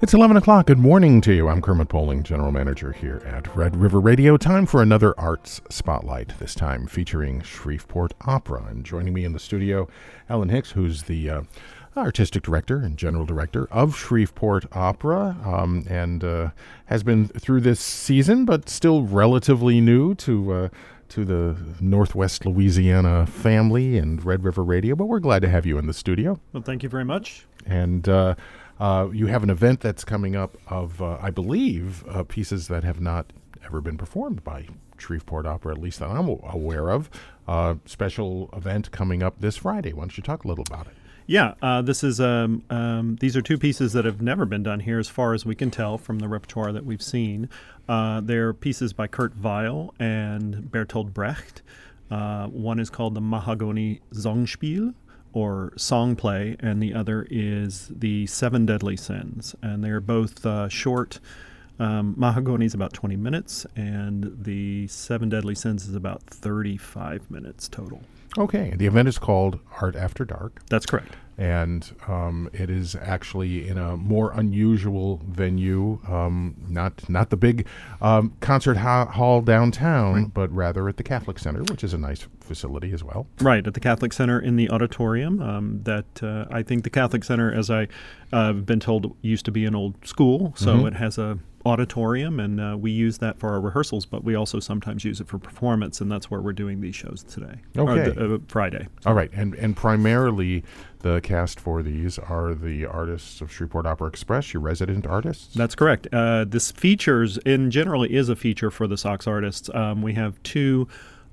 It's 11 o'clock. Good morning to you. I'm Kermit Poling, General Manager here at Red River Radio. Time for another Arts Spotlight, this time featuring Shreveport Opera. And joining me in the studio, Ellen Hicks, who's the Artistic Director and General Director of Shreveport Opera, and has been through this season, but still relatively new to the Northwest Louisiana family and Red River Radio. But we're glad to have you in the studio. Well, thank you very much. And you have an event that's coming up of, I believe, pieces that have not ever been performed by Shreveport Opera, at least that I'm aware of. Special event coming up this Friday. Why don't you talk a little about it? Yeah, these are two pieces that have never been done here as far as we can tell from the repertoire that we've seen. They're pieces by Kurt Weill and Bertolt Brecht. One is called the Mahagoni Songspiel, or song play, and the other is the Seven Deadly Sins. And they're both short. Mahagoni is about 20 minutes, and the Seven Deadly Sins is about 35 minutes total. Okay. The event is called Art After Dark. That's correct. And it is actually in a more unusual venue, not the big concert hall downtown, right, but rather at the Catholic Center, which is a nice facility as well. Right, at the Catholic Center in the auditorium. I think the Catholic Center, as I've been told, used to be an old school, so it has a auditorium, and we use that for our rehearsals, but we also sometimes use it for performance, and that's where we're doing these shows today. Okay. Friday. All right, and primarily the cast for these are the artists of Shreveport Opera Express, your resident artists? That's correct. This features, in general, is a feature for the Sox artists. We have two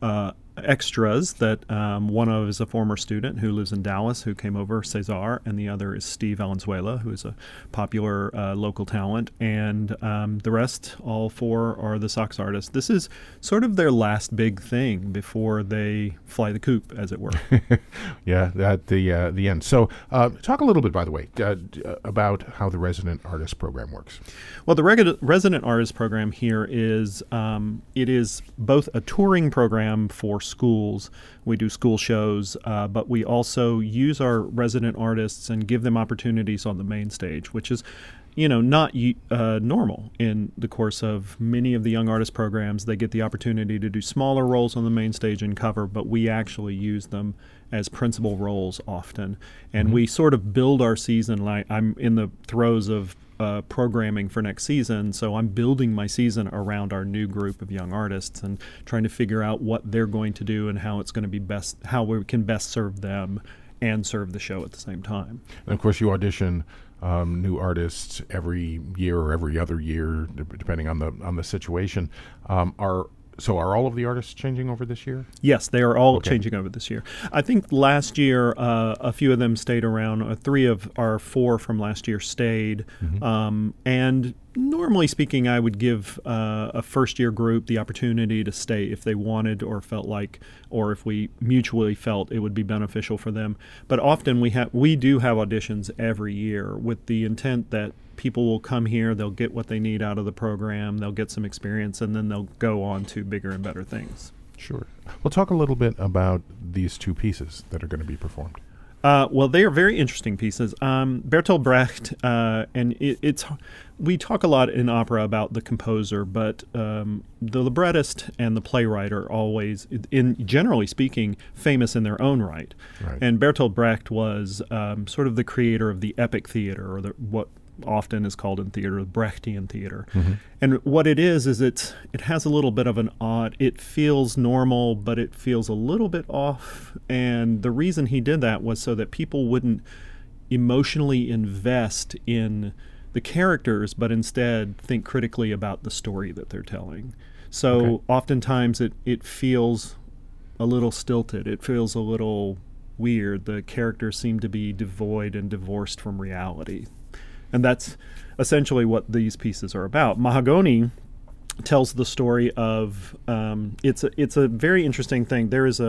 extras that one of is a former student who lives in Dallas who came over, Cesar, and the other is Steve Valenzuela, who is a popular local talent, and the rest, all four, are the Sox artists. This is sort of their last big thing before they fly the coop, as it were. Yeah, at the end. So talk a little bit, by the way, about how the resident artist program works. Well, the resident artist program here is it is both a touring program for schools. We do school shows, but we also use our resident artists and give them opportunities on the main stage, which is, not normal in the course of many of the young artist programs. They get the opportunity to do smaller roles on the main stage and cover, but we actually use them as principal roles often. And we sort of build our season. Like, I'm in the throes of programming for next season, so I'm building my season around our new group of young artists and trying to figure out what they're going to do and how it's going to be best, how we can best serve them and serve the show at the same time. And of course, you audition new artists every year or every other year, depending on the situation. Are all of the artists changing over this year? Yes, they are all changing over this year. I think last year a few of them stayed around. 3 of our 4 from last year stayed. And normally speaking, I would give a first-year group the opportunity to stay if they wanted or felt like, or if we mutually felt it would be beneficial for them. But often we do have auditions every year with the intent that people will come here, they'll get what they need out of the program, they'll get some experience, and then they'll go on to bigger and better things. Sure. Well, talk a little bit about these two pieces that are going to be performed. Well, they are very interesting pieces. Bertolt Brecht, and we talk a lot in opera about the composer, but the librettist and the playwright are always, generally speaking, famous in their own right. And Bertolt Brecht was sort of the creator of the epic theater, or what often is called in theater the Brechtian theater. And what it is it has a little bit of an odd, it feels normal, but it feels a little bit off. And the reason he did that was so that people wouldn't emotionally invest in the characters, but instead think critically about the story that they're telling. So oftentimes it feels a little stilted. It feels a little weird. The characters seem to be devoid and divorced from reality. And that's essentially what these pieces are about. Mahagoni tells the story of it's a very interesting thing. There's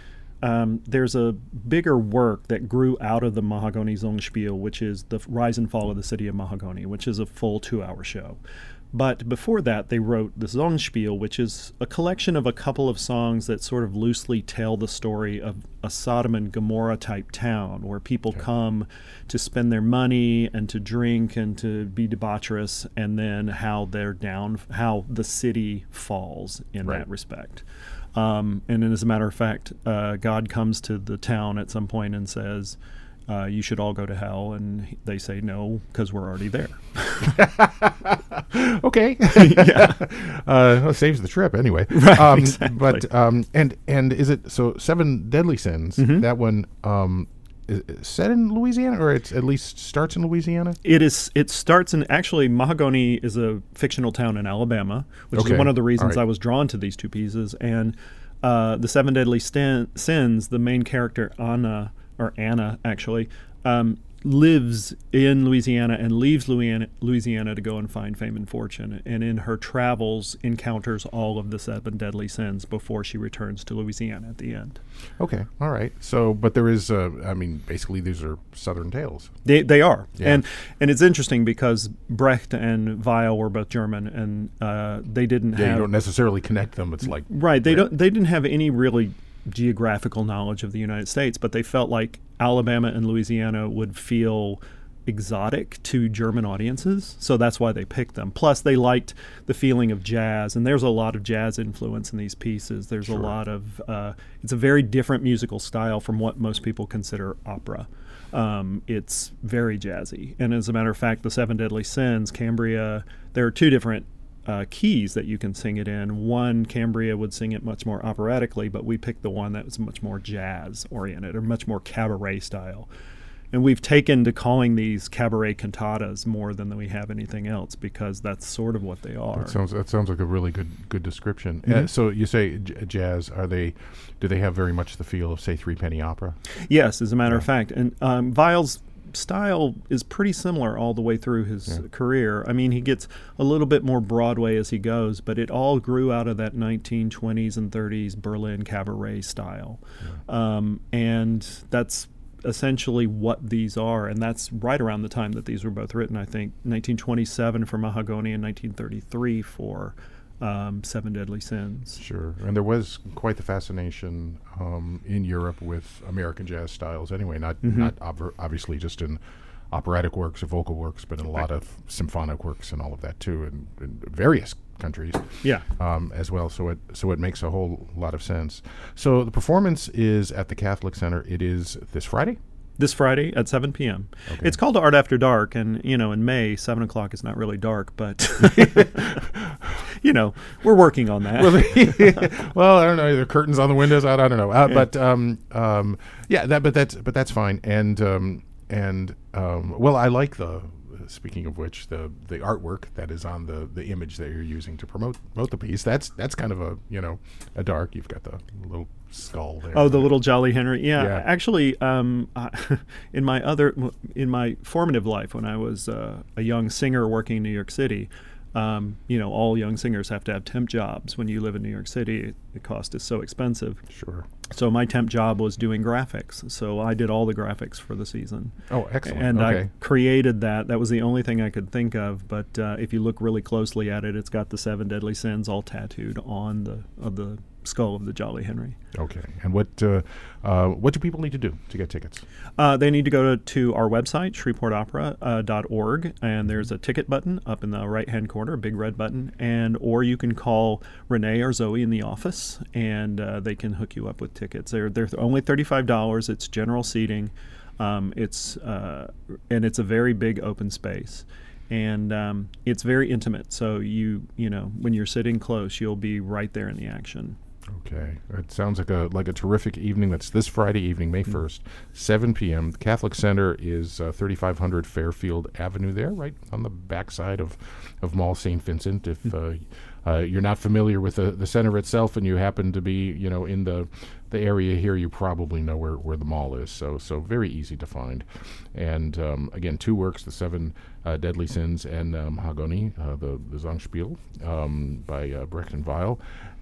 a bigger work that grew out of the Mahagoni Songspiel, which is the Rise and Fall of the City of Mahagoni, which is a full 2-hour show. But before that, they wrote the Songspiel, which is a collection of a couple of songs that sort of loosely tell the story of a Sodom and Gomorrah type town where people come to spend their money and to drink and to be debaucherous, and then how the city falls in that respect. And as a matter of fact, God comes to the town at some point and says, you should all go to hell, and they say no because we're already there. Okay. Well, saves the trip anyway. Right, exactly. But and is it so? Seven Deadly Sins. That one is set in Louisiana, or it at least starts in Louisiana. It starts in, actually, Mahagoni is a fictional town in Alabama, which is one of the reasons I was drawn to these two pieces. And the Seven Deadly Sins, the main character Anna actually, lives in Louisiana and leaves Louisiana to go and find fame and fortune, and in her travels encounters all of the Seven Deadly Sins before she returns to Louisiana at the end. Okay, all right. So, but there is, basically these are Southern tales. They are, and it's interesting because Brecht and Weil were both German, and they didn't have. You don't necessarily connect them. It's like They didn't have any really geographical knowledge of the United States, but they felt like Alabama and Louisiana would feel exotic to German audiences, so that's why they picked them. Plus, they liked the feeling of jazz, and there's a lot of jazz influence in these pieces. There's a lot of it's a very different musical style from what most people consider opera. It's very jazzy, and as a matter of fact, the Seven Deadly Sins, Cambria, there are two different keys that you can sing it in. One, Cambria would sing it much more operatically, but we picked the one that was much more jazz oriented or much more cabaret style. And we've taken to calling these cabaret cantatas more than we have anything else, because that's sort of what they are. That sounds like a really good description. So you say jazz. Do they have very much the feel of, say, Three Penny Opera? Yes, as a matter of fact. And Weil's style is pretty similar all the way through his career. I mean, he gets a little bit more Broadway as he goes, but it all grew out of that 1920s and 30s Berlin cabaret style. And that's essentially what these are, and that's right around the time that these were both written. I think 1927 for Mahagoni and 1933 for Seven Deadly Sins. Sure. And there was quite the fascination in Europe with American jazz styles anyway, not obviously just in operatic works or vocal works, but in a lot of symphonic works and all of that too, in various countries as well. So it makes a whole lot of sense. So the performance is at the Catholic Center. It is this Friday? This Friday at 7 p.m. Okay. It's called Art After Dark, and, in May, 7 o'clock is not really dark, but, we're working on that. Well, I don't know, the curtains on the windows, I don't know. But that's fine. And I like speaking of which, the artwork that is on the image that you're using to promote the piece, that's kind of a dark. You've got the little skull there. Oh, the little Jolly Henry. Yeah. Actually, in my formative life, when I was a young singer working in New York City, all young singers have to have temp jobs. When you live in New York City, the cost is so expensive. Sure. So my temp job was doing graphics. So I did all the graphics for the season. Oh, excellent. And I created that. That was the only thing I could think of. But if you look really closely at it, it's got the Seven Deadly Sins all tattooed on the skull of the Jolly Henry. Okay. And what do people need to do to get tickets? They need to go to our website, shreveportopera.org, and there's a ticket button up in the right-hand corner, a big red button, or you can call Renee or Zoe in the office, and they can hook you up with tickets. They're only $35. It's general seating. It's a very big open space. And it's very intimate, so when you're sitting close, you'll be right there in the action. Okay. It sounds like a terrific evening. That's this Friday evening, May 1st, 7 p.m. The Catholic Center is 3500 Fairfield Avenue there, right on the backside of Mall St. Vincent. If you're not familiar with the center itself, and you happen to be, in the area here, you probably know where the mall is. So very easy to find. And again, 2 works, The Seven Deadly Sins and Mahagoni, the Sangspiel by Brecht and Weil,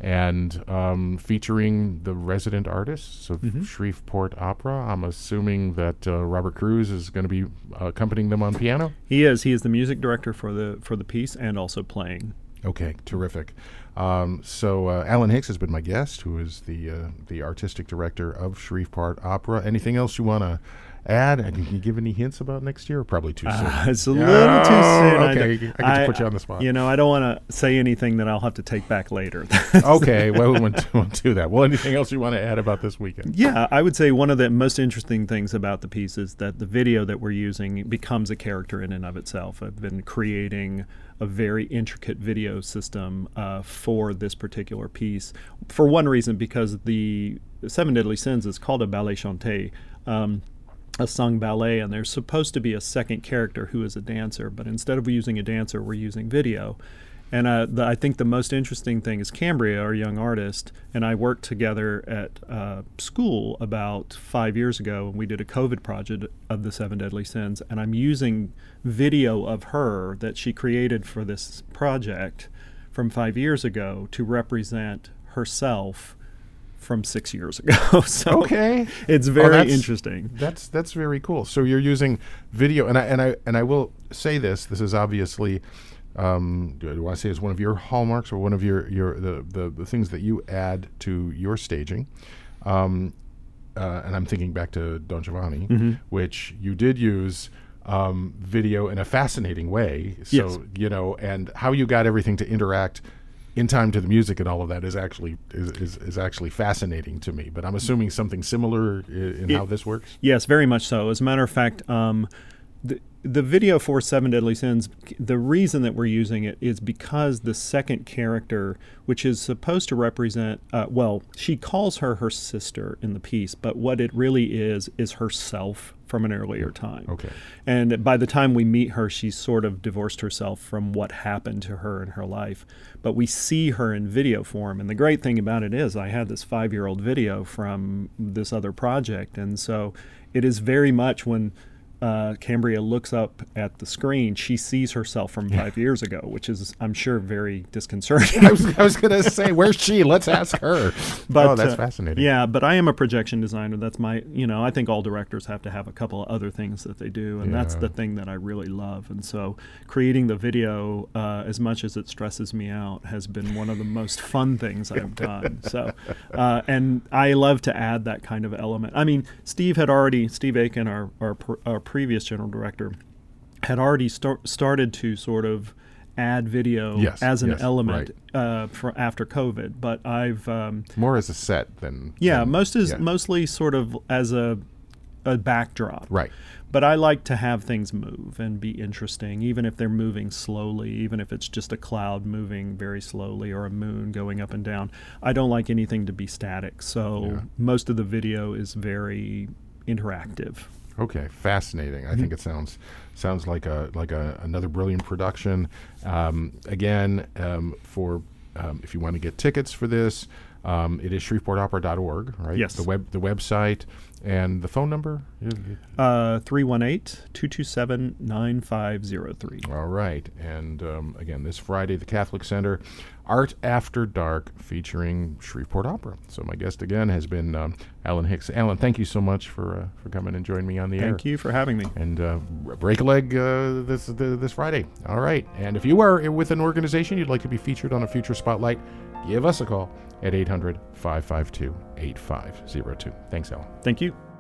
and featuring the resident artists of Shreveport Opera. I'm assuming that Robert Cruz is going to be accompanying them on piano. He is. He is the music director for the piece and also playing. Okay, terrific. So Alan Hicks has been my guest, who is the artistic director of Shreveport Opera. Anything else you want to add? And can you give any hints about next year? Probably too soon. It's a little too soon. Okay, I get to put you on the spot. I don't want to say anything that I'll have to take back later. Okay, well, we won't do that. Well, anything else you want to add about this weekend? Yeah, I would say one of the most interesting things about the piece is that the video that we're using becomes a character in and of itself. I've been creating a very intricate video system for this particular piece. For one reason, because the Seven Deadly Sins is called a ballet chanté, a sung ballet, and there's supposed to be a second character who is a dancer, but instead of using a dancer, we're using video. And I think the most interesting thing is Cambria, our young artist, and I worked together at school about 5 years ago, and we did a COVID project of the Seven Deadly Sins, and I'm using video of her that she created for this project from 5 years ago to represent herself from 6 years ago. So okay, it's very interesting. That's very cool. So you're using video, and I will say this is obviously. Do I want to say it's one of your hallmarks or one of the things that you add to your staging? And I'm thinking back to Don Giovanni, which you did use video in a fascinating way. So yes. And how you got everything to interact in time to the music and all of that is actually fascinating to me. But I'm assuming something similar in how this works. Yes, very much so. As a matter of fact, the video for Seven Deadly Sins, the reason that we're using it is because the second character, which is supposed to represent, she calls her sister in the piece, but what it really is herself from an earlier time. Okay. And by the time we meet her, she's sort of divorced herself from what happened to her in her life. But we see her in video form. And the great thing about it is I had this 5-year-old video from this other project. And so it is very much when Cambria looks up at the screen, she sees herself from 5 years ago, which is, I'm sure, very disconcerting. I was going to say, where's she? Let's ask her. But, that's fascinating. Yeah, but I am a projection designer. That's my, I think all directors have to have a couple of other things that they do, and that's the thing that I really love. And so creating the video, as much as it stresses me out, has been one of the most fun things I've done. So, and I love to add that kind of element. I mean, Steve Aiken, our previous general director, had already started to sort of add video as an element for after COVID, but I've more as a set than mostly sort of as a backdrop, right? But I like to have things move and be interesting, even if they're moving slowly, even if it's just a cloud moving very slowly or a moon going up and down. I don't like anything to be static, so most of the video is very interactive. Okay, fascinating. I think it sounds like another brilliant production. Again, if you want to get tickets for this, it is shreveportopera.org, right? Yes. The website and the phone number? 318-227-9503. All right. And again, this Friday, the Catholic Center, Art After Dark, featuring Shreveport Opera. So my guest again has been Alan Hicks. Alan, thank you so much for coming and joining me on the air. Thank you for having me. And break a leg this Friday. All right. And if you are with an organization you'd like to be featured on a future spotlight, give us a call at 800-552-8502. Thanks, Alan. Thank you.